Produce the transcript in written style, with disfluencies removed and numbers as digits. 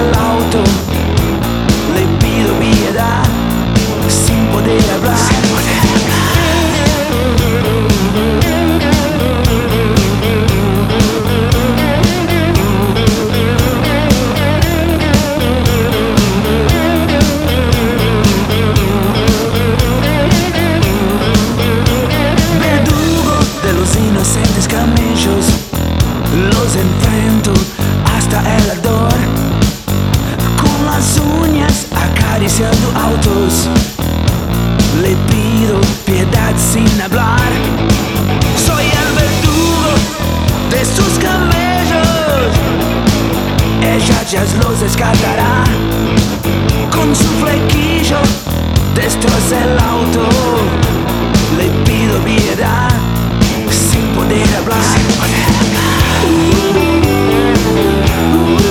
el auto, le pido piedad sin poder hablar. Verdugo de los inocentes camellos, los enfrento hasta el ardor, con las uñas acariciando autos, le pido piedad sin hablar. Soy el verdugo de sus camellos, ella ya los descartará, con su flequillo destroza el auto, le pido piedad sin poder hablar.